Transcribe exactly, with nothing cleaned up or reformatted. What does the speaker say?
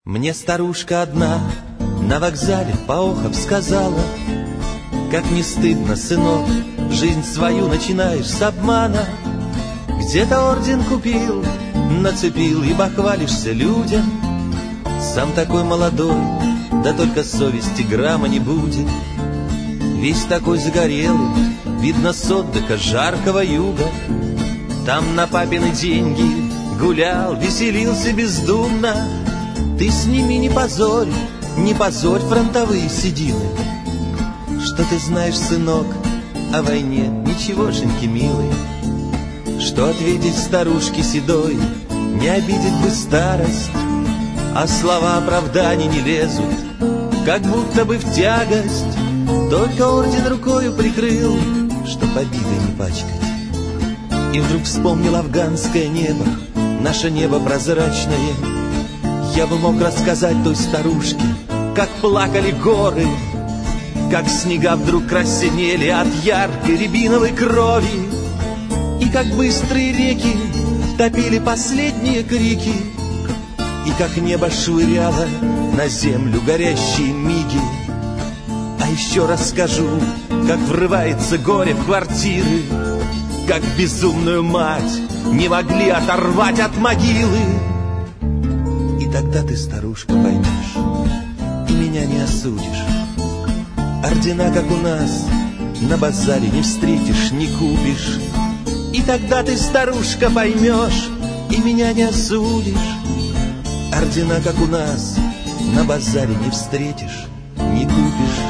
Мне старушка одна на вокзале поохов сказала: как не стыдно, сынок, жизнь свою начинаешь с обмана. Где-то орден купил, нацепил и бахвалишься людям. Сам такой молодой, да только совести грамма не будет. Весь такой загорелый, видно с отдыха жаркого юга. Там на папины деньги гулял, веселился бездумно. Ты сними, не позорь, не позорь фронтовые седины. Что ты знаешь, сынок, о войне, ничегошеньки, милый. Что ответить старушке седой, не обидеть бы старость. А слова оправданий не лезут, как будто бы в тягость. Только орден рукою прикрыл, чтоб обидой не пачкать. И вдруг вспомнил афганское небо, наше небо прозрачное. Я бы мог рассказать той старушке, как плакали горы, как снега вдруг краснели от яркой рябиновой крови, и как быстрые реки топили последние крики, и как небо швыряло на землю горящие миги. А еще расскажу, как врывается горе в квартиры, как безумную мать не могли оторвать от могилы. И тогда ты, старушка, поймешь и меня не осудишь. Ордена, как у нас, на базаре не встретишь, не купишь. И тогда ты, старушка, поймешь и меня не осудишь. Ордена, как у нас, на базаре не встретишь, не купишь.